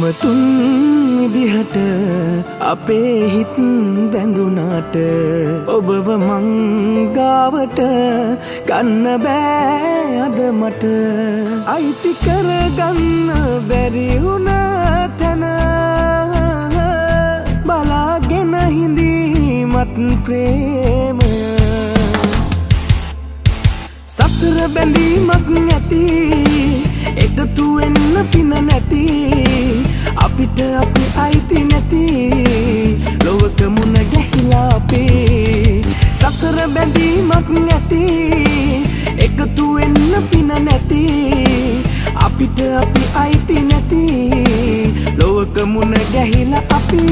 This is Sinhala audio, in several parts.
තුන් විදිහට අපේ හිත් බැඳුනාට ඔබව මං ගාවට ගන්න බෑ අද මට අයිති කරගන්න බැරි වුණ තැන බලාගෙන හිඳීමත් ප්‍රේමය සසර බැඳීමක් නැති එකතු වෙන්න පින නැති අපිට අපි අයිති නැති ලොවක මුණ ගැහිලා අපේ සසර බැඳීමක් නැති එකතු වෙන්න පින නැති අපිට අපි අයිති නැති ලොවක මුණ ගැහිලා අපි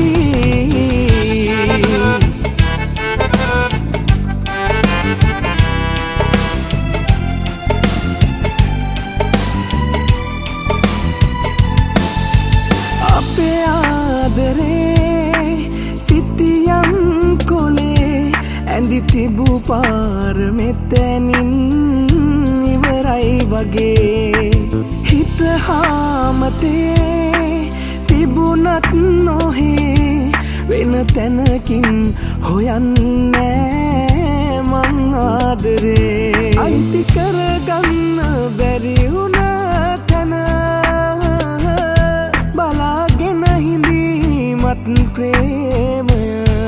අපේ ආදරේ සිටියම් කොලේ ඇඳි තිබූ පාර මෙතනින් ඉවරයි වගේ හිත හාමතේ තිබුණත් නොහේ වෙන තැනකින් හොයන්නේ මං ආදරේ අයිති කරගන්න බැරි වුණ තැන බලාගෙන හිඳීමත් ප්‍රේමය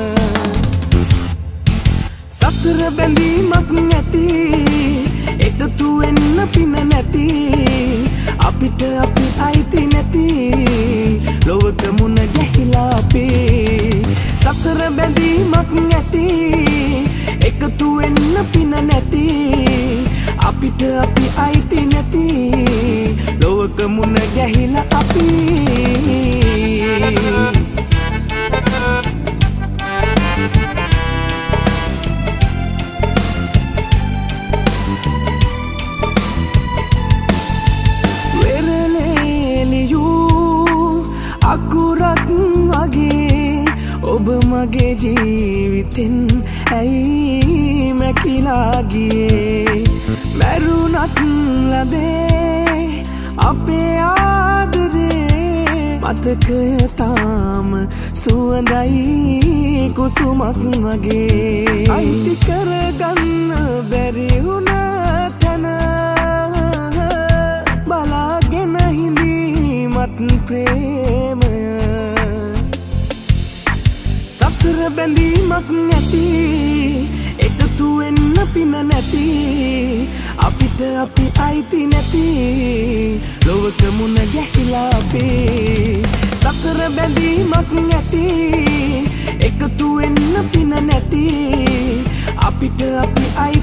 සසර බැඳීමක් නැති එකතු වෙන්න පින නැති අපිට අපි අයිති නැති ලොවක මුණ ගැහිලා අපේ සසර බැඳීමක් නැති එකතු වෙන්න පින නැති අපිට අපි අයිති නැති ලොවක මුණ ගැහිලා අපි අකුරක් වගේ ඔබ මගේ ජීවිතෙන් ඇයි මැකිලා ගියේ මැරුණත් ලදේ අපේ ආදරේ මතකය තාම සුවඳයි කුසුමක් වගේ අයිති කරගන්න බැරි වුණ තැන බලාගෙන හිඳීමත් ප්‍රේමය සසර බැඳීමක් නැති එකතු වෙන්න පින නැති අපිට අපි අයිති නැති ලොවක මුණ ගැහිලා අපේ සසර බැඳීමක් නැති එකතු වෙන්න පින නැති අපිට අපි අයිති